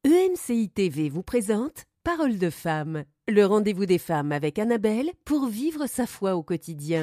EMCI TV vous présente Parole de femme, le rendez-vous des femmes avec Annabelle pour vivre sa foi au quotidien.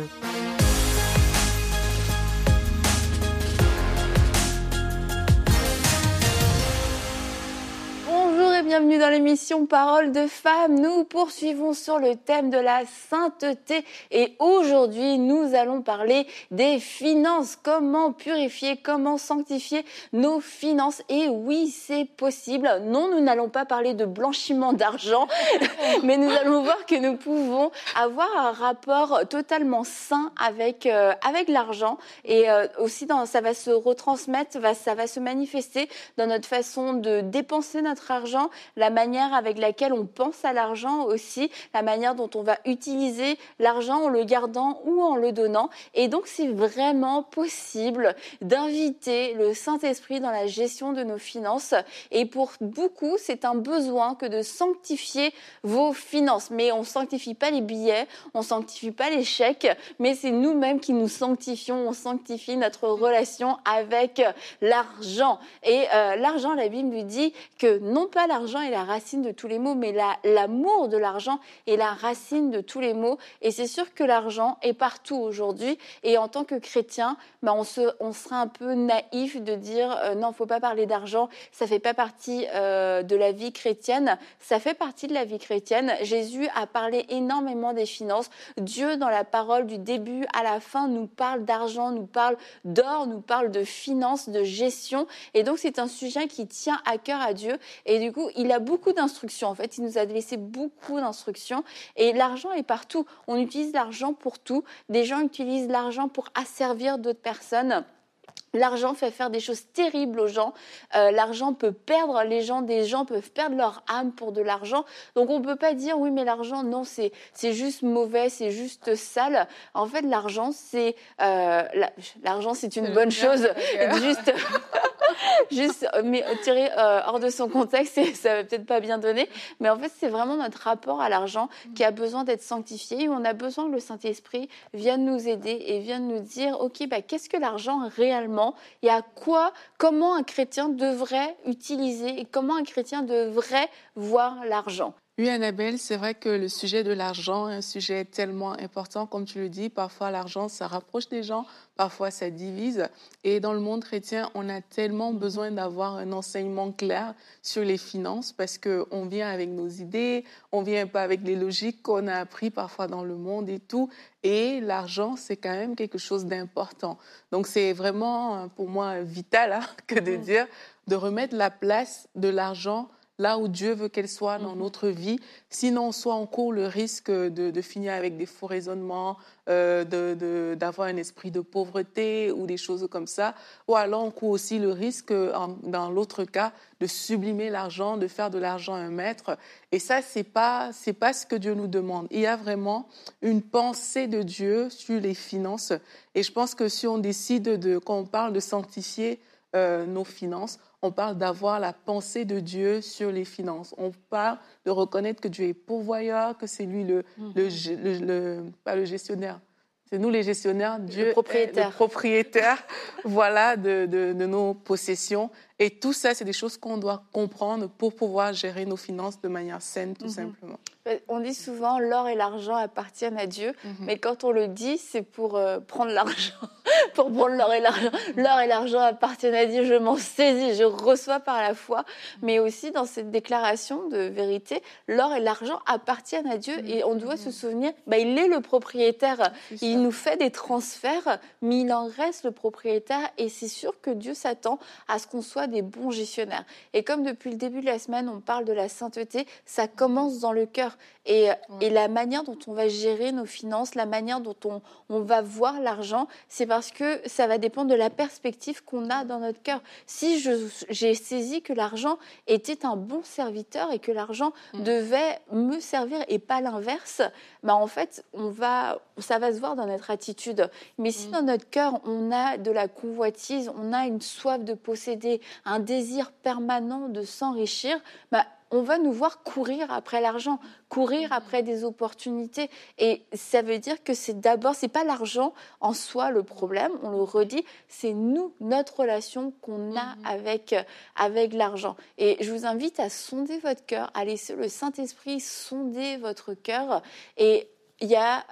Bonjour et bienvenue dans l'émission Parole de femme. Nous poursuivons sur le thème de la sainteté et aujourd'hui nous allons parler des finances. Comment purifier, comment sanctifier nos finances. Et oui, c'est possible. Non, nous n'allons pas parler de blanchiment d'argent, mais nous allons voir que nous pouvons avoir un rapport totalement sain avec l'argent et aussi ça va se retransmettre, ça va se manifester dans notre façon de dépenser notre argent, la manière avec laquelle on pense à l'argent aussi, la manière dont on va utiliser l'argent en le gardant ou en le donnant. Et donc, c'est vraiment possible d'inviter le Saint-Esprit dans la gestion de nos finances. Et pour beaucoup, c'est un besoin que de sanctifier vos finances. Mais on ne sanctifie pas les billets, on ne sanctifie pas les chèques, mais c'est nous-mêmes qui nous sanctifions, on sanctifie notre relation avec l'argent. Et l'argent, la Bible nous dit que non pas l'argent est la racine de tous les maux, mais l'amour de l'argent est la racine de tous les maux. Et c'est sûr que l'argent est partout aujourd'hui. Et en tant que chrétien, on serait un peu naïf de dire non, il ne faut pas parler d'argent, ça ne fait pas partie de la vie chrétienne. Ça fait partie de la vie chrétienne. Jésus a parlé énormément des finances. Dieu, dans la parole du début à la fin, nous parle d'argent, nous parle d'or, nous parle de finances, de gestion. Et donc, c'est un sujet qui tient à cœur à Dieu. Et du coup, il a beaucoup d'instructions. En fait, il nous a laissé beaucoup d'instructions. Et l'argent est partout. On utilise l'argent pour tout. Des gens utilisent l'argent pour asservir d'autres personnes. L'argent fait faire des choses terribles aux gens. L'argent peut perdre les gens. Des gens peuvent perdre leur âme pour de l'argent. Donc, on ne peut pas dire, oui, mais l'argent, non, c'est juste mauvais, c'est juste sale. En fait, l'argent, c'est une bonne chose. Juste, mais tiré hors de son contexte, ça va peut-être pas bien donner. Mais en fait, c'est vraiment notre rapport à l'argent qui a besoin d'être sanctifié. Et on a besoin que le Saint-Esprit vienne nous aider et vienne nous dire, OK, qu'est-ce que l'argent réellement? Et comment un chrétien devrait utiliser et comment un chrétien devrait voir l'argent. Oui, Annabelle, c'est vrai que le sujet de l'argent est un sujet tellement important, comme tu le dis. Parfois, l'argent, ça rapproche des gens, parfois, ça divise. Et dans le monde chrétien, on a tellement besoin d'avoir un enseignement clair sur les finances parce qu'on vient avec nos idées, on vient pas avec les logiques qu'on a appris parfois dans le monde et tout. Et l'argent, c'est quand même quelque chose d'important. Donc, c'est vraiment, pour moi, vital que de dire, de remettre la place de l'argent là où Dieu veut qu'elle soit dans notre vie. Sinon, soit on court le risque de finir avec des faux raisonnements, d'avoir un esprit de pauvreté ou des choses comme ça. Ou alors, on court aussi le risque, dans l'autre cas, de sublimer l'argent, de faire de l'argent un maître. Et ça, c'est pas ce que Dieu nous demande. Il y a vraiment une pensée de Dieu sur les finances. Et je pense que si on décide, quand on parle de sanctifier nos finances, on parle d'avoir la pensée de Dieu sur les finances. On parle de reconnaître que Dieu est pourvoyeur, que c'est lui pas le gestionnaire. C'est nous les gestionnaires, Dieu est le propriétaire voilà, de nos possessions. Et tout ça, c'est des choses qu'on doit comprendre pour pouvoir gérer nos finances de manière saine, tout simplement. On dit souvent l'or et l'argent appartiennent à Dieu, mais quand on le dit, c'est pour prendre l'argent, pour prendre l'or et l'argent. L'or et l'argent appartiennent à Dieu, je m'en saisis, je reçois par la foi, mais aussi dans cette déclaration de vérité, l'or et l'argent appartiennent à Dieu et on doit se souvenir, il est le propriétaire, il nous fait des transferts, mais il en reste le propriétaire et c'est sûr que Dieu s'attend à ce qu'on soit des bons gestionnaires. Et comme depuis le début de la semaine, on parle de la sainteté, ça commence dans le cœur. Et la manière dont on va gérer nos finances, la manière dont on va voir l'argent, c'est parce que ça va dépendre de la perspective qu'on a dans notre cœur. Si j'ai saisi que l'argent était un bon serviteur et que l'argent devait me servir et pas l'inverse, en fait, ça va se voir dans notre attitude. Mais si dans notre cœur, on a de la convoitise, on a une soif de posséder, un désir permanent de s'enrichir, on va nous voir courir après l'argent, courir après des opportunités. Et ça veut dire que c'est pas l'argent en soi le problème, on le redit, c'est nous, notre relation qu'on a avec l'argent. Et je vous invite à sonder votre cœur, à laisser le Saint-Esprit sonder votre cœur. Et il y a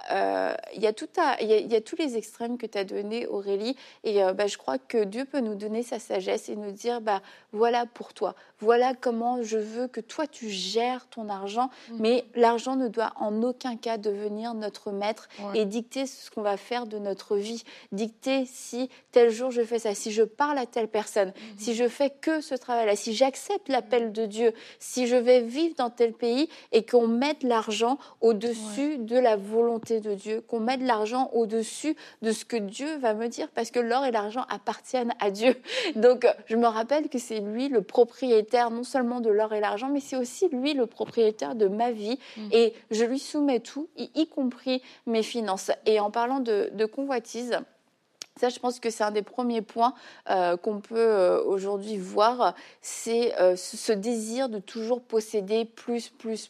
tous les extrêmes que tu as donnés, Aurélie, et je crois que Dieu peut nous donner sa sagesse et nous dire, voilà pour toi, voilà comment je veux que toi tu gères ton argent, mais l'argent ne doit en aucun cas devenir notre maître et dicter ce qu'on va faire de notre vie, dicter si tel jour je fais ça, si je parle à telle personne, si je fais que ce travail-là, si j'accepte l'appel de Dieu, si je vais vivre dans tel pays, et qu'on mette l'argent au-dessus de la volonté de Dieu, qu'on mette l'argent au-dessus de ce que Dieu va me dire, parce que l'or et l'argent appartiennent à Dieu. Donc, je me rappelle que c'est lui le propriétaire, non seulement de l'or et l'argent, mais c'est aussi lui le propriétaire de ma vie. Et je lui soumets tout, y compris mes finances. Et en parlant de convoitise, ça, je pense que c'est un des premiers points qu'on peut aujourd'hui voir, c'est ce désir de toujours posséder plus.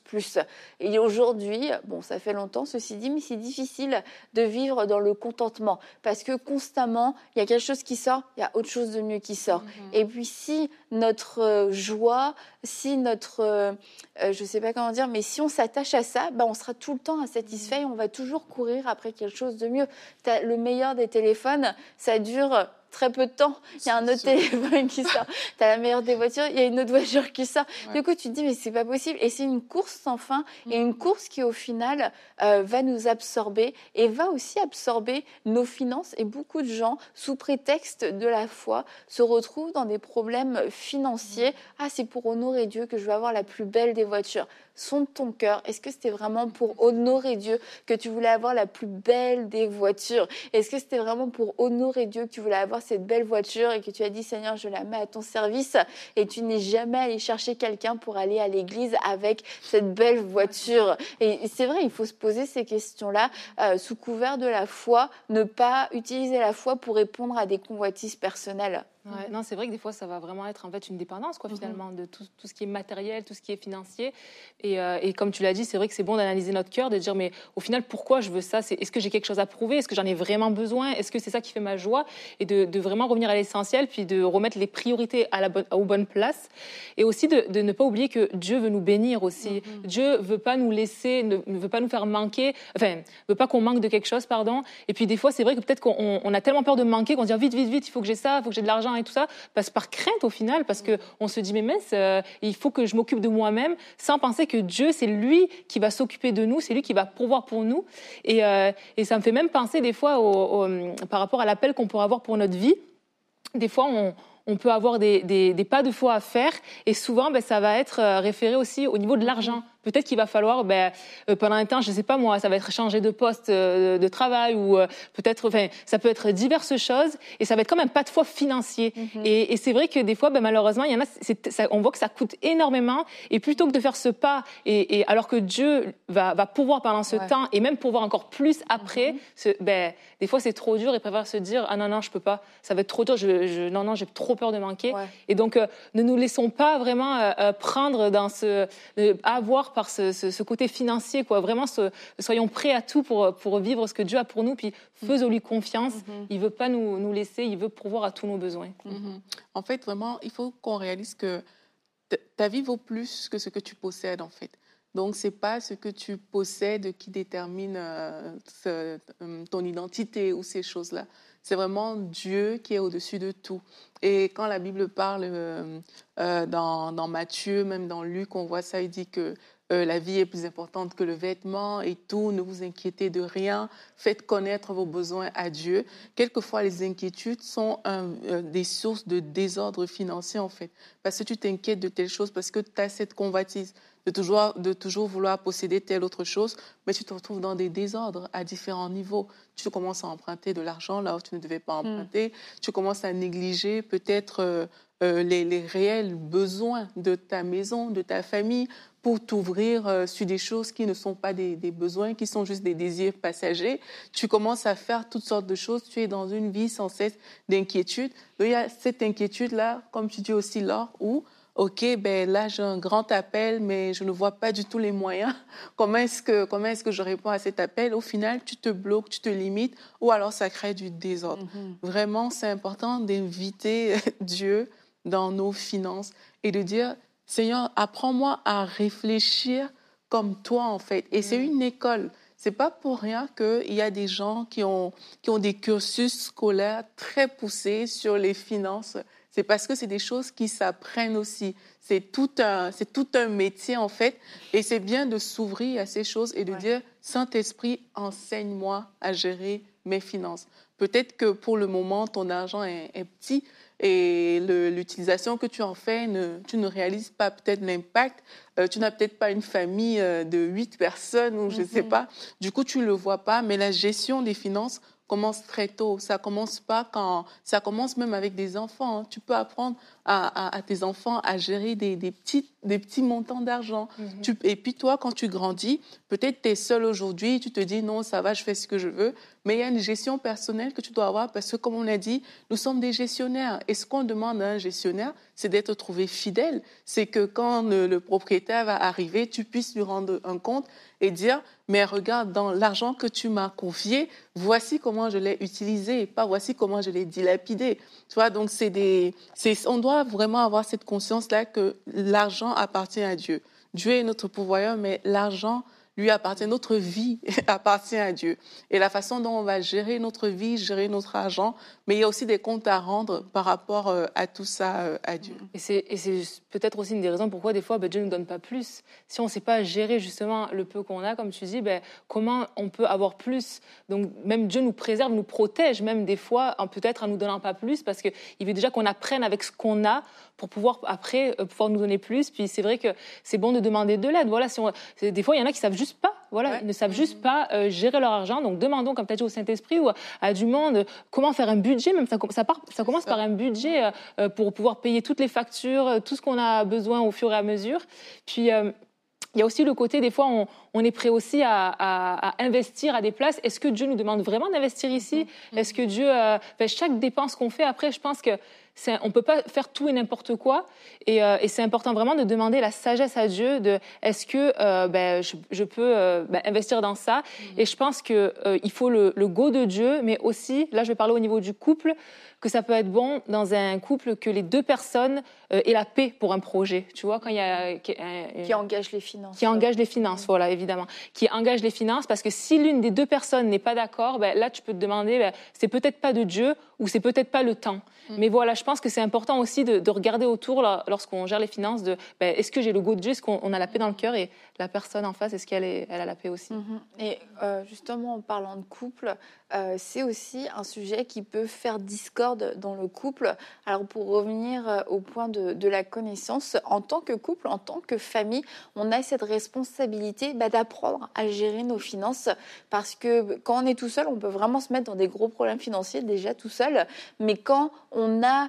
Et aujourd'hui, ça fait longtemps, ceci dit, mais c'est difficile de vivre dans le contentement parce que constamment, il y a quelque chose qui sort, il y a autre chose de mieux qui sort. Et puis, si notre joie, si notre, je ne sais pas comment dire, mais si on s'attache à ça, on sera tout le temps insatisfait et on va toujours courir après quelque chose de mieux. Le meilleur des téléphones, ça dure très peu de temps. Il y a un autre téléphone qui sort. Tu as la meilleure des voitures, il y a une autre voiture qui sort. Du coup, tu te dis, mais c'est pas possible. Et c'est une course sans fin et une course qui, au final, va nous absorber et va aussi absorber nos finances. Et beaucoup de gens, sous prétexte de la foi, se retrouvent dans des problèmes financiers. Ah, c'est pour honorer Dieu que je veux avoir la plus belle des voitures. Sonde ton cœur. Est-ce que c'était vraiment pour honorer Dieu que tu voulais avoir la plus belle des voitures? Est-ce que c'était vraiment pour honorer Dieu que tu voulais avoir cette belle voiture et que tu as dit, Seigneur, je la mets à ton service, et tu n'es jamais allé chercher quelqu'un pour aller à l'église avec cette belle voiture? Et c'est vrai, il faut se poser ces questions-là sous couvert de la foi, ne pas utiliser la foi pour répondre à des convoitises personnelles. Ouais, non, c'est vrai que des fois, ça va vraiment être en fait une dépendance, finalement, de tout ce qui est matériel, tout ce qui est financier. Et comme tu l'as dit, c'est vrai que c'est bon d'analyser notre cœur, de dire, mais au final, pourquoi je veux ça? Est-ce que j'ai quelque chose à prouver? Est-ce que j'en ai vraiment besoin? Est-ce que c'est ça qui fait ma joie? Et de vraiment revenir à l'essentiel, puis de remettre les priorités aux bonnes places. Et aussi de ne pas oublier que Dieu veut nous bénir aussi. Dieu veut pas nous laisser, ne veut pas nous faire manquer, veut pas qu'on manque de quelque chose, pardon. Et puis des fois, c'est vrai que peut-être qu'on a tellement peur de manquer qu'on dit, vite, il faut que j'ai ça, il faut que j'ai de l'argent et tout ça, parce par crainte au final, parce que on se dit mais mince, il faut que je m'occupe de moi-même, sans penser que Dieu, c'est lui qui va s'occuper de nous, c'est lui qui va pourvoir pour nous. Et ça me fait même penser des fois par rapport à l'appel qu'on pourrait avoir pour notre vie. Des fois, on peut avoir des pas de foi à faire, et souvent, ça va être référé aussi au niveau de l'argent. Peut-être qu'il va falloir, pendant un temps, je ne sais pas moi, ça va être changer de poste de travail, ou peut-être, ça peut être diverses choses, et ça va être comme un pas de foi financier. Et c'est vrai que des fois, malheureusement, il y en a, on voit que ça coûte énormément, et plutôt que de faire ce pas, et alors que Dieu va pourvoir pendant ce temps, et même pourvoir encore plus après, des fois c'est trop dur, et préfère se dire, ah non, je peux pas, ça va être trop dur, non, j'ai trop peur de manquer. Et donc, ne nous laissons pas vraiment prendre dans avoir par ce côté financier, Vraiment, soyons prêts à tout pour vivre ce que Dieu a pour nous, puis faisons-lui confiance. Il veut pas nous laisser, il veut pourvoir à tous nos besoins. En fait, vraiment, il faut qu'on réalise que ta vie vaut plus que ce que tu possèdes, en fait. Donc, c'est pas ce que tu possèdes qui détermine ton identité ou ces choses-là. C'est vraiment Dieu qui est au-dessus de tout. Et quand la Bible parle dans Matthieu, même dans Luc, on voit ça, il dit que la vie est plus importante que le vêtement et tout, ne vous inquiétez de rien, faites connaître vos besoins à Dieu. Quelquefois, les inquiétudes sont des sources de désordre financier, en fait. Parce que tu t'inquiètes de telle chose, parce que tu as cette convoitise de toujours vouloir posséder telle autre chose, mais tu te retrouves dans des désordres à différents niveaux. Tu commences à emprunter de l'argent là où tu ne devais pas emprunter, tu commences à négliger peut-être les réels besoins de ta maison, de ta famille, pour t'ouvrir sur des choses qui ne sont pas des besoins, qui sont juste des désirs passagers. Tu commences à faire toutes sortes de choses, tu es dans une vie sans cesse d'inquiétude. Donc, il y a cette inquiétude-là, comme tu dis aussi, Laure, où OK, ben là, j'ai un grand appel, mais je ne vois pas du tout les moyens. Comment est-ce que je réponds à cet appel? Au final, tu te bloques, tu te limites, ou alors ça crée du désordre. Vraiment, c'est important d'inviter Dieu dans nos finances et de dire, Seigneur, apprends-moi à réfléchir comme toi, en fait. Et c'est une école. C'est pas pour rien qu'il y a des gens qui ont des cursus scolaires très poussés sur les finances. C'est parce que c'est des choses qui s'apprennent aussi. C'est tout un métier, en fait. Et c'est bien de s'ouvrir à ces choses et de dire, Saint-Esprit, enseigne-moi à gérer mes finances. Peut-être que pour le moment, ton argent est petit et l'utilisation que tu en fais, tu ne réalises pas peut-être l'impact. Tu n'as peut-être pas une famille de 8 personnes ou je ne sais pas. Du coup, tu ne le vois pas. Mais la gestion des finances commence très tôt. Ça commence même avec des enfants. Hein. Tu peux apprendre à tes enfants à gérer des petits montants d'argent. Et puis toi, quand tu grandis, peut-être tu es seul aujourd'hui, tu te dis non, ça va, je fais ce que je veux. Mais il y a une gestion personnelle que tu dois avoir parce que, comme on l'a dit, nous sommes des gestionnaires. Et ce qu'on demande à un gestionnaire, c'est d'être trouvé fidèle. C'est que quand le propriétaire va arriver, tu puisses lui rendre un compte et dire, mais regarde, dans l'argent que tu m'as confié, voici comment je l'ai utilisé, pas voici comment je l'ai dilapidé. Tu vois, donc on doit vraiment avoir cette conscience-là que l'argent appartient à Dieu. Dieu est notre pourvoyeur, mais l'argent lui appartient, notre vie appartient à Dieu. Et la façon dont on va gérer notre vie, gérer notre argent, mais il y a aussi des comptes à rendre par rapport à tout ça à Dieu. Et c'est peut-être aussi une des raisons pourquoi des fois Dieu ne nous donne pas plus. Si on ne sait pas gérer justement le peu qu'on a, comme tu dis, comment on peut avoir plus? Donc même Dieu nous préserve, nous protège, même des fois peut-être en nous donnant pas plus, parce qu'il veut déjà qu'on apprenne avec ce qu'on a pour pouvoir après pouvoir nous donner plus. Puis c'est vrai que c'est bon de demander de l'aide. Voilà, des fois il y en a qui savent juste pas. Voilà, ils ne savent juste pas gérer leur argent. Donc demandons, comme tu as dit, au Saint-Esprit ou à du monde comment faire un budget. Même ça commence par un budget pour pouvoir payer toutes les factures, tout ce qu'on a besoin au fur et à mesure. Puis il y a aussi le côté, des fois, on est prêt aussi à investir à des places. Est-ce que Dieu nous demande vraiment d'investir ici? Est-ce que Dieu... chaque dépense qu'on fait, après, je pense que on ne peut pas faire tout et n'importe quoi. Et c'est important vraiment de demander la sagesse à Dieu de est-ce que je peux investir dans ça? Et je pense qu'il faut le go de Dieu, mais aussi, là, je vais parler au niveau du couple, que ça peut être bon dans un couple que les deux personnes aient la paix pour un projet. Tu vois, quand il y a... Qui engage les finances. Qui engage les finances, voilà, évidemment. Qui engage les finances, parce que si l'une des deux personnes n'est pas d'accord, là, tu peux te demander, c'est peut-être pas de Dieu ou c'est peut-être pas le temps. Mais voilà, je pense que c'est important aussi de regarder autour lorsqu'on gère les finances, est-ce que j'ai le goût de Dieu, est-ce qu'on a la paix dans le cœur et la personne en face, est-ce qu'elle a la paix aussi? Et justement, en parlant de couple, c'est aussi un sujet qui peut faire discorde dans le couple. Alors pour revenir au point de la connaissance, en tant que couple, en tant que famille, on a cette responsabilité d'apprendre à gérer nos finances, parce que quand on est tout seul, on peut vraiment se mettre dans des gros problèmes financiers déjà tout seul, mais quand on a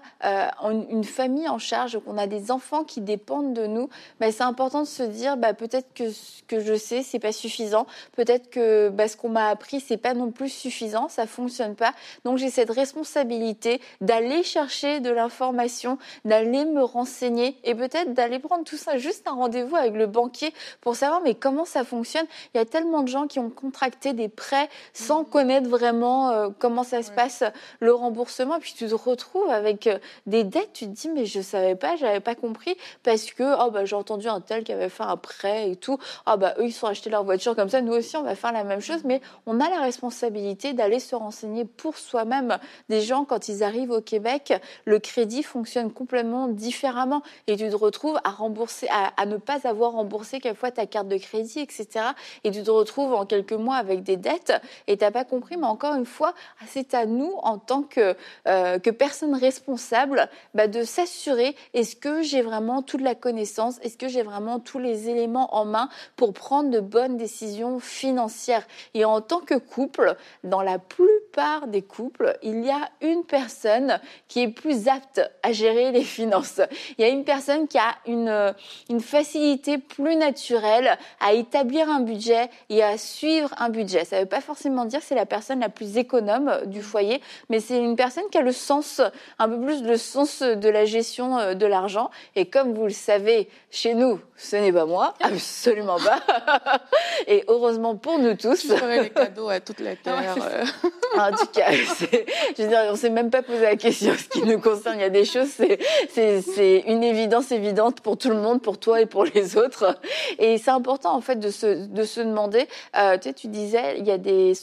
une famille en charge, qu'on a des enfants qui dépendent de nous, c'est important de se dire peut-être que ce que je sais, c'est pas suffisant, peut-être que ce qu'on m'a appris, c'est pas non plus suffisant, ça fonctionne pas. Donc j'ai cette responsabilité d'aller chercher de l'information, d'aller me renseigner et peut-être d'aller prendre tout ça, juste un rendez-vous avec le banquier pour savoir comment ça fonctionne. Il y a tellement de gens qui ont contracté des prêts sans connaître vraiment comment ça se passe, le remboursement, et puis tu te retrouves avec des dettes, tu te dis mais je savais pas, j'avais pas compris, parce que j'ai entendu un tel qui avait fait un prêt et tout, eux ils se sont achetés leur voiture comme ça, nous aussi on va faire la même chose. Mais on a la responsabilité d'aller se renseigner pour soi-même. Des gens, quand ils arrivent au Québec, le crédit fonctionne complètement différemment et tu te retrouves à rembourser, à ne pas avoir remboursé quelquefois ta carte de crédit, etc. Et tu te retrouves en quelques mois avec des dettes et tu n'as pas compris. Mais encore une fois, c'est à nous en tant que personnes responsables de s'assurer, est-ce que j'ai vraiment toute la connaissance, est-ce que j'ai vraiment tous les éléments en main pour prendre de bonnes décisions financières. Et en tant que couple, dans la plupart plupart des couples, il y a une personne qui est plus apte à gérer les finances. Il y a une personne qui a une facilité plus naturelle à établir un budget et à suivre un budget. Ça ne veut pas forcément dire que c'est la personne la plus économe du foyer, mais c'est une personne qui a le sens, un peu plus le sens de la gestion de l'argent. Et comme vous le savez, chez nous, ce n'est pas moi, absolument pas. Et heureusement pour nous tous. Je ferai les cadeaux à toute la terre. En tout cas, je veux dire, on ne s'est même pas posé la question. Ce qui nous concerne, il y a des choses, c'est une évidence évidente pour tout le monde, pour toi et pour les autres. Et c'est important en fait de se demander. Tu disais, il y a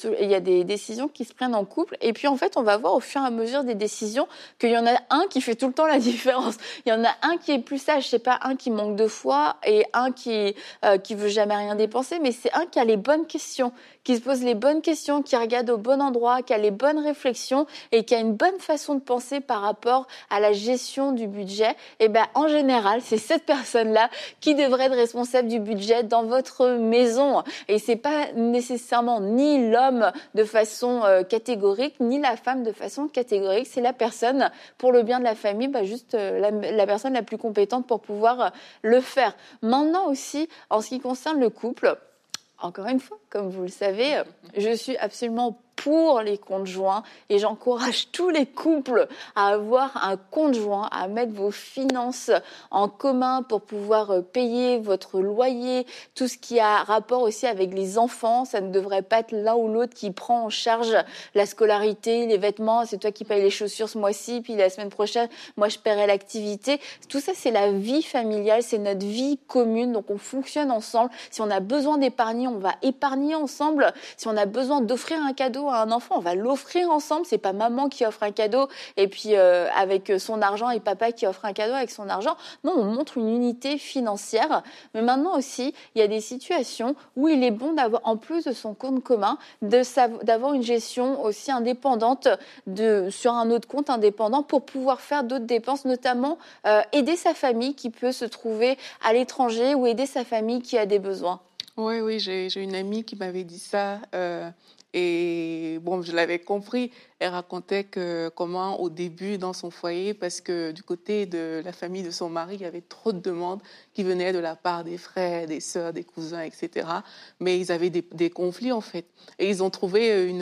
des décisions qui se prennent en couple, et puis en fait, on va voir au fur et à mesure des décisions qu'il y en a un qui fait tout le temps la différence. Il y en a un qui est plus sage, c'est pas un qui manque de foi et un qui veut jamais rien dépenser, mais c'est un qui a les bonnes questions, qui se pose les bonnes questions, qui regarde au bon endroit, qui a les bonnes réflexions et qui a une bonne façon de penser par rapport à la gestion du budget. Et ben en général, c'est cette personne-là qui devrait être responsable du budget dans votre maison. Et c'est pas nécessairement ni l'homme de façon catégorique, ni la femme de façon catégorique. C'est la personne, pour le bien de la famille, juste la personne la plus compétente pour pouvoir le faire. Maintenant aussi, en ce qui concerne le couple, encore une fois, comme vous le savez, je suis absolument pour les comptes joints et j'encourage tous les couples à avoir un compte joint, à mettre vos finances en commun pour pouvoir payer votre loyer, tout ce qui a rapport aussi avec les enfants. Ça ne devrait pas être l'un ou l'autre qui prend en charge la scolarité, les vêtements. C'est toi qui payes les chaussures ce mois-ci, puis la semaine prochaine, moi je paierai l'activité. Tout ça, c'est la vie familiale, c'est notre vie commune. Donc on fonctionne ensemble. Si on a besoin d'épargner, on va épargner ensemble. Si on a besoin d'offrir un cadeau à un enfant, on va l'offrir ensemble. C'est pas maman qui offre un cadeau et puis avec son argent et papa qui offre un cadeau avec son argent. Non, on montre une unité financière. Mais maintenant aussi, il y a des situations où il est bon d'avoir, en plus de son compte commun, d'avoir une gestion aussi indépendante sur un autre compte indépendant pour pouvoir faire d'autres dépenses, notamment aider sa famille qui peut se trouver à l'étranger ou aider sa famille qui a des besoins. Oui, j'ai une amie qui m'avait dit ça. Et bon, je l'avais compris. Elle racontait comment au début dans son foyer, parce que du côté de la famille de son mari, il y avait trop de demandes qui venaient de la part des frères, des sœurs, des cousins, etc. Mais ils avaient des conflits en fait. Et ils ont trouvé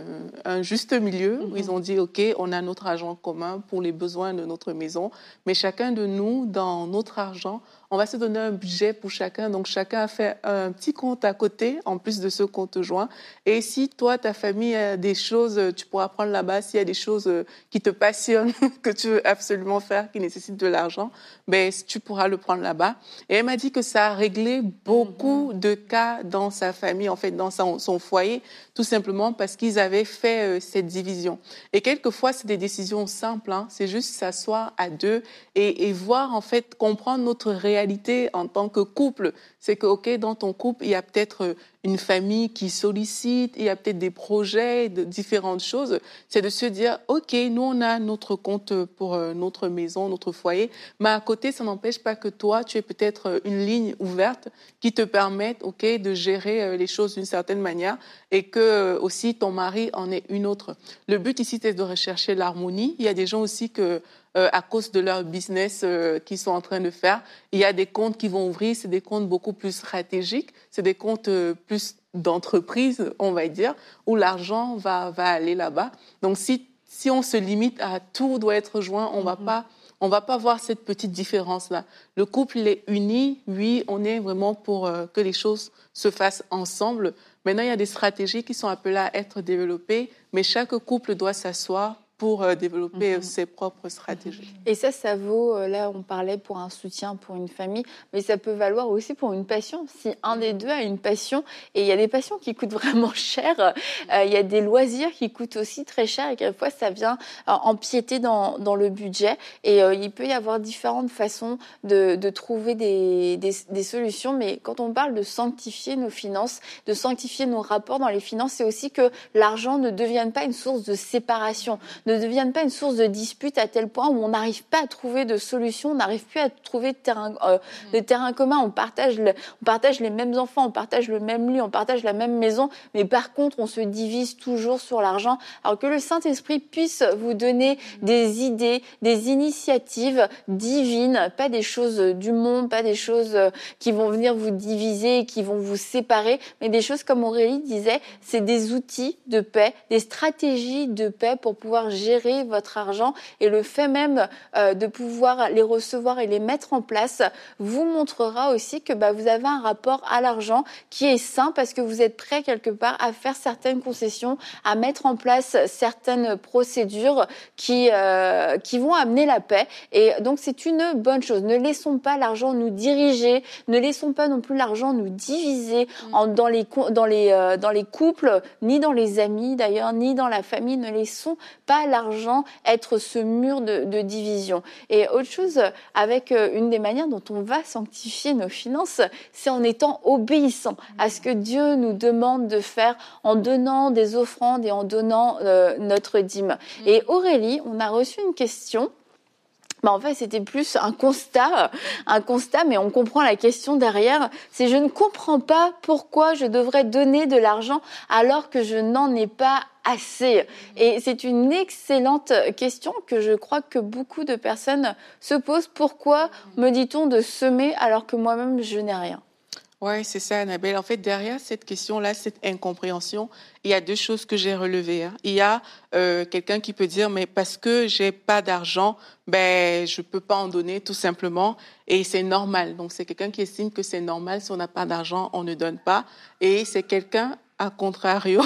un juste milieu où ils ont dit, OK, on a notre argent commun pour les besoins de notre maison, mais chacun de nous, dans notre argent, on va se donner un budget pour chacun. Donc, chacun a fait un petit compte à côté, en plus de ce compte joint. Et si toi, ta famille a des choses, tu pourras prendre là-bas. S'il y a des choses qui te passionnent, que tu veux absolument faire, qui nécessitent de l'argent, ben, tu pourras le prendre là-bas. Et elle m'a dit que ça a réglé beaucoup de cas dans sa famille, en fait, dans son foyer, tout simplement parce qu'ils avaient fait cette division. Et quelquefois, c'est des décisions simples. C'est juste s'asseoir à deux et voir, en fait, comprendre notre réalité en tant que couple. C'est que, OK, dans ton couple, il y a peut-être une famille qui sollicite, il y a peut-être des projets, de différentes choses. C'est de se dire, OK, nous, on a notre compte pour notre maison, notre foyer, mais à côté, ça n'empêche pas que toi, tu aies peut-être une ligne ouverte qui te permette, OK, de gérer les choses d'une certaine manière et que aussi ton mari en ait une autre. Le but ici, c'est de rechercher l'harmonie. Il y a des gens aussi que à cause de leur business qu'ils sont en train de faire. Il y a des comptes qui vont ouvrir, c'est des comptes beaucoup plus stratégiques, c'est des comptes plus d'entreprise, on va dire, où l'argent va aller là-bas. Donc, si on se limite à tout doit être joint, on va pas voir cette petite différence-là. Le couple, il est uni, oui, on est vraiment pour que les choses se fassent ensemble. Maintenant, il y a des stratégies qui sont appelées à être développées, mais chaque couple doit s'asseoir pour développer ses propres stratégies. Et ça vaut, là on parlait pour un soutien pour une famille, mais ça peut valoir aussi pour une passion. Si un des deux a une passion, et il y a des passions qui coûtent vraiment cher, il y a des loisirs qui coûtent aussi très cher, et quelquefois ça vient empiéter dans le budget, et il peut y avoir différentes façons de trouver des solutions, mais quand on parle de sanctifier nos finances, de sanctifier nos rapports dans les finances, c'est aussi que l'argent ne devienne pas une source de séparation, ne devienne pas une source de dispute à tel point où on n'arrive pas à trouver de solution, on n'arrive plus à trouver de terrain commun. On partage les mêmes enfants, on partage le même lit, on partage la même maison, mais par contre, on se divise toujours sur l'argent. Alors que le Saint-Esprit puisse vous donner des idées, des initiatives divines, pas des choses du monde, pas des choses qui vont venir vous diviser, qui vont vous séparer, mais des choses, comme Aurélie disait, c'est des outils de paix, des stratégies de paix pour pouvoir gérer votre argent. Et le fait même de pouvoir les recevoir et les mettre en place vous montrera aussi que vous avez un rapport à l'argent qui est sain, parce que vous êtes prêt quelque part à faire certaines concessions, à mettre en place certaines procédures qui vont amener la paix. Et donc c'est une bonne chose. Ne laissons pas l'argent nous diriger, ne laissons pas non plus l'argent nous diviser dans les couples, ni dans les amis d'ailleurs, ni dans la famille. Ne laissons pas l'argent être ce mur de division. Et autre chose, avec une des manières dont on va sanctifier nos finances, c'est en étant obéissant à ce que Dieu nous demande de faire, en donnant des offrandes et en donnant notre dîme. Et Aurélie, on a reçu une question. En fait, c'était plus un constat, mais on comprend la question derrière. C'est: je ne comprends pas pourquoi je devrais donner de l'argent alors que je n'en ai pas assez. Et c'est une excellente question que je crois que beaucoup de personnes se posent. Pourquoi me dit-on de semer alors que moi-même je n'ai rien? Oui, c'est ça, Annabelle. En fait, derrière cette question-là, cette incompréhension, il y a deux choses que j'ai relevées. Il y a quelqu'un qui peut dire, mais parce que j'ai pas d'argent, je peux pas en donner, tout simplement, et c'est normal. Donc, c'est quelqu'un qui estime que c'est normal, si on n'a pas d'argent, on ne donne pas. Et c'est quelqu'un, à contrario,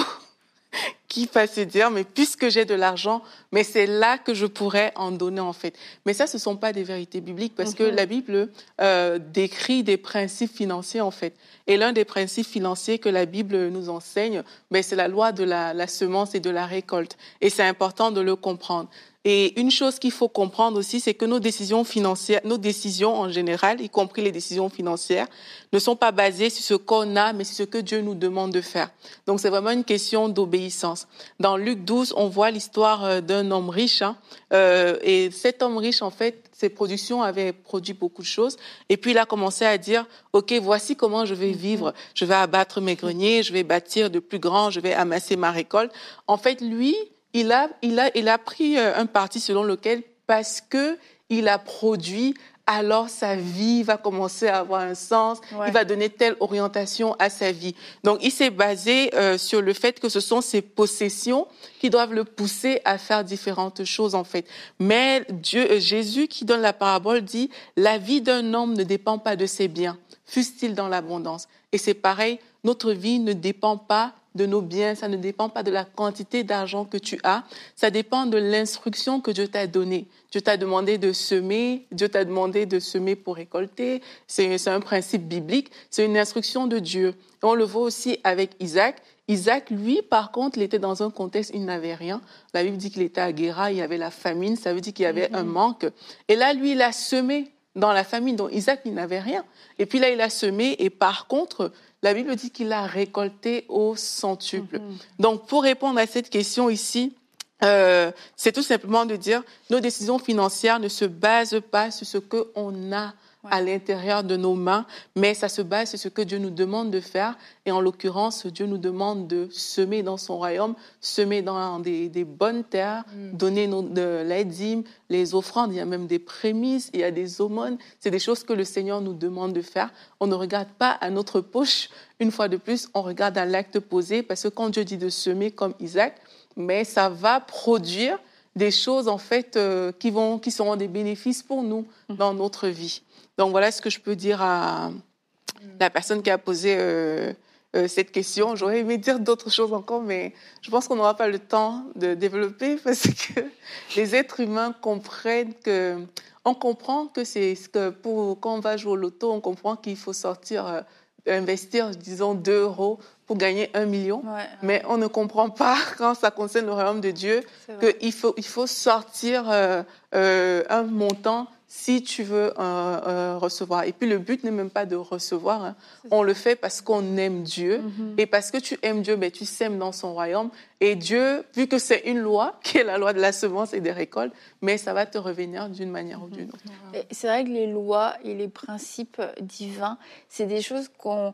qui va se dire, mais puisque j'ai de l'argent, mais c'est là que je pourrais en donner, en fait. Mais ça, ce ne sont pas des vérités bibliques, parce que la Bible décrit des principes financiers, en fait. Et l'un des principes financiers que la Bible nous enseigne, c'est la loi de la semence et de la récolte. Et c'est important de le comprendre. Et une chose qu'il faut comprendre aussi, c'est que nos décisions financières, nos décisions en général, y compris les décisions financières, ne sont pas basées sur ce qu'on a, mais sur ce que Dieu nous demande de faire. Donc, c'est vraiment une question d'obéissance. Dans Luc 12, on voit l'histoire d'un homme riche, et cet homme riche, en fait, ses productions avaient produit beaucoup de choses. Et puis, il a commencé à dire, OK, voici comment je vais vivre. Je vais abattre mes greniers, je vais bâtir de plus grands, je vais amasser ma récolte. En fait, lui, il a pris un parti selon lequel, parce que il a produit, alors sa vie va commencer à avoir un sens, il va donner telle orientation à sa vie. Donc, il s'est basé sur le fait que ce sont ses possessions qui doivent le pousser à faire différentes choses, en fait. Mais Jésus, qui donne la parabole, dit « La vie d'un homme ne dépend pas de ses biens, fût-il dans l'abondance. » Et c'est pareil, notre vie ne dépend pas de nos biens, ça ne dépend pas de la quantité d'argent que tu as, ça dépend de l'instruction que Dieu t'a donnée. Dieu t'a demandé de semer, Dieu t'a demandé de semer pour récolter, c'est un principe biblique, c'est une instruction de Dieu. Et on le voit aussi avec Isaac. Isaac, lui, par contre, il était dans un contexte, il n'avait rien. La Bible dit qu'il était à Guéra, il y avait la famine, ça veut dire qu'il y avait un manque. Et là, lui, il a semé dans la famine, donc Isaac, il n'avait rien. Et puis là, il a semé, et par contre, la Bible dit qu'il a récolté au centuple. Donc, pour répondre à cette question ici, c'est tout simplement de dire, nos décisions financières ne se basent pas sur ce qu'on a à l'intérieur de nos mains, mais ça se base sur ce que Dieu nous demande de faire. Et en l'occurrence, Dieu nous demande de semer dans son royaume, semer dans des bonnes terres, donner la dîme, les offrandes, il y a même des prémices, il y a des aumônes. C'est des choses que le Seigneur nous demande de faire. On ne regarde pas à notre poche, une fois de plus, on regarde à l'acte posé, parce que quand Dieu dit de semer comme Isaac, mais ça va produire des choses, en fait, qui seront des bénéfices pour nous dans notre vie. Donc, voilà ce que je peux dire à la personne qui a posé cette question. J'aurais aimé dire d'autres choses encore, mais je pense qu'on n'aura pas le temps de développer, parce que les êtres humains comprennent que... On comprend que quand on va jouer au loto, on comprend qu'il faut investir, disons, 2 euros pour gagner 1 million. Mais on ne comprend pas, quand ça concerne le royaume de Dieu, qu'il faut sortir un montant si tu veux recevoir. Et puis le but n'est même pas de recevoir, hein. On le fait parce qu'on aime Dieu. Et parce que tu aimes Dieu, tu sèmes dans son royaume. Et Dieu, vu que c'est une loi, qui est la loi de la semence et des récoltes, mais ça va te revenir d'une manière ou d'une autre. Et c'est vrai que les lois et les principes divins, c'est des choses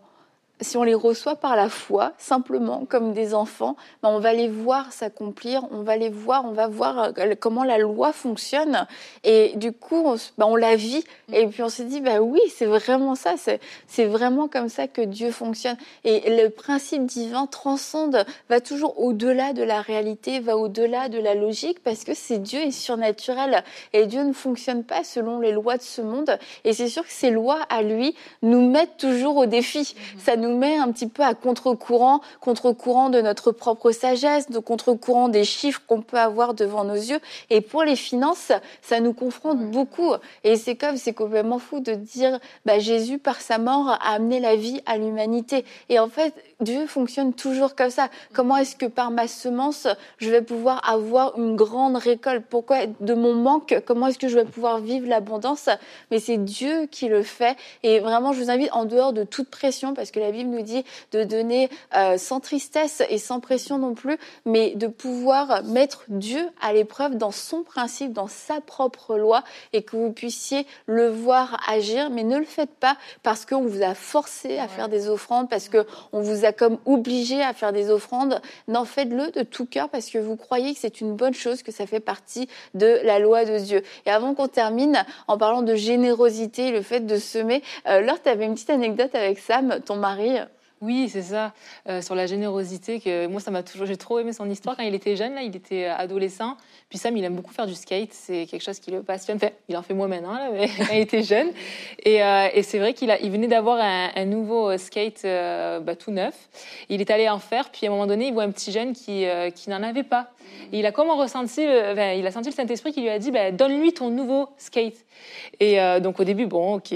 si on les reçoit par la foi, simplement, comme des enfants, on va les voir s'accomplir, on va voir comment la loi fonctionne. Et du coup, on la vit. Et puis on se dit, oui, c'est vraiment ça. C'est vraiment comme ça que Dieu fonctionne. Et le principe divin transcende, va toujours au-delà de la réalité, va au-delà de la logique, parce que c'est Dieu est surnaturel. Et Dieu ne fonctionne pas selon les lois de ce monde. Et c'est sûr que ces lois, à lui, nous mettent toujours au défi. Ça nous met un petit peu à contre-courant de notre propre sagesse, de contre-courant des chiffres qu'on peut avoir devant nos yeux. Et pour les finances, ça nous confronte beaucoup. Et c'est complètement fou de dire, Jésus, par sa mort, a amené la vie à l'humanité. Et en fait, Dieu fonctionne toujours comme ça. Comment est-ce que par ma semence, je vais pouvoir avoir une grande récolte? Pourquoi de mon manque, comment est-ce que je vais pouvoir vivre l'abondance? Mais c'est Dieu qui le fait. Et vraiment, je vous invite, en dehors de toute pression, parce que la Bible nous dit de donner sans tristesse et sans pression non plus, mais de pouvoir mettre Dieu à l'épreuve dans son principe, dans sa propre loi, et que vous puissiez le voir agir. Mais ne le faites pas parce qu'on vous a forcé à faire des offrandes, parce qu'on vous a comme obligé à faire des offrandes. Non, faites-le de tout cœur parce que vous croyez que c'est une bonne chose, que ça fait partie de la loi de Dieu. Et avant qu'on termine, en parlant de générosité, le fait de semer, Laure, tu avais une petite anecdote avec Sam, ton mari. Oui, c'est ça, sur la générosité, que moi, j'ai trop aimé son histoire quand il était jeune, là, il était adolescent. Puis Sam, il aime beaucoup faire du skate, c'est quelque chose qui le passionne. Enfin, il en fait moins maintenant, là, mais quand il était jeune. Et c'est vrai qu'il venait d'avoir un nouveau skate tout neuf. Il est allé en faire, puis à un moment donné, il voit un petit jeune qui n'en avait pas. Et il a comme ressenti, il a senti le Saint-Esprit qui lui a dit, donne-lui ton nouveau skate. Et donc au début, ok,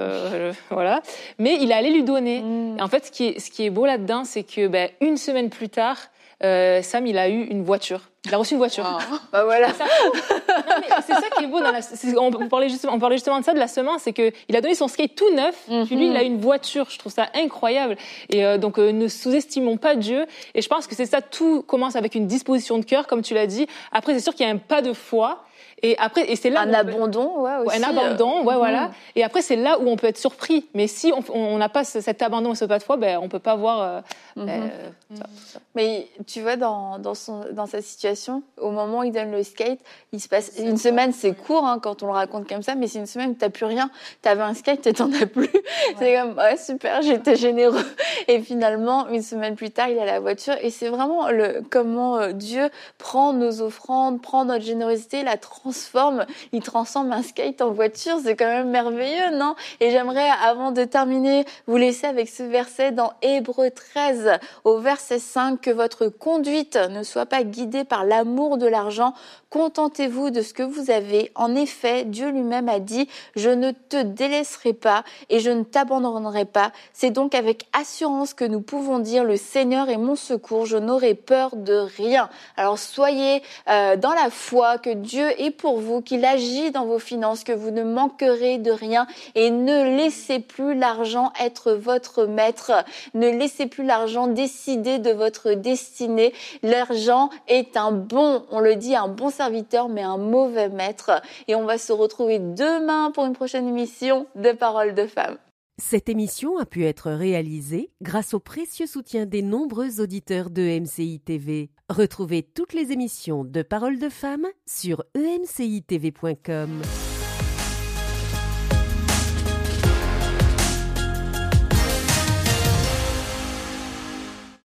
voilà. Mais il allait lui donner. Et en fait, ce qui est beau là-dedans, c'est que une semaine plus tard, Sam, il a eu une voiture. Il a reçu une voiture. Wow. Voilà. C'est ça qui est beau. On parlait justement de ça, de la semence, c'est que il a donné son skate tout neuf. Puis lui, il a une voiture. Je trouve ça incroyable. Et donc, ne sous-estimons pas Dieu. Et je pense que c'est ça. Tout commence avec une disposition de cœur, comme tu l'as dit. Après, c'est sûr qu'il y a un pas de foi. Et c'est là un abandon, aussi. Un abandon, voilà. Et après, c'est là où on peut être surpris. Mais si on n'a pas cet abandon et ce pas de foi, on peut pas voir. Ça. Mais tu vois, dans sa situation, au moment où il donne le skate, il se passe une semaine. C'est court quand on le raconte comme ça, mais c'est une semaine où t'as plus rien. T'avais un skate et t'en as plus. Ouais. C'est comme super, j'étais généreux. Et finalement, une semaine plus tard, il a la voiture. Et c'est vraiment comment Dieu prend nos offrandes, prend notre générosité, la transforme. Il transforme un skate en voiture. C'est quand même merveilleux, non? Et j'aimerais, avant de terminer, vous laisser avec ce verset dans Hébreux 13, au verset 5, que votre conduite ne soit pas guidée par l'amour de l'argent. Contentez-vous de ce que vous avez. En effet, Dieu lui-même a dit « Je ne te délaisserai pas et je ne t'abandonnerai pas ». C'est donc avec assurance que nous pouvons dire « Le Seigneur est mon secours, je n'aurai peur de rien ». Alors soyez dans la foi que Dieu est pour vous, qu'il agit dans vos finances, que vous ne manquerez de rien et ne laissez plus l'argent être votre maître. Ne laissez plus l'argent décider de votre destinée. L'argent est un bon serviteur, mais un mauvais maître. Et on va se retrouver demain pour une prochaine émission de Paroles de Femmes. Cette émission a pu être réalisée grâce au précieux soutien des nombreux auditeurs de MCI TV. Retrouvez toutes les émissions de Paroles de Femmes sur emcitv.com.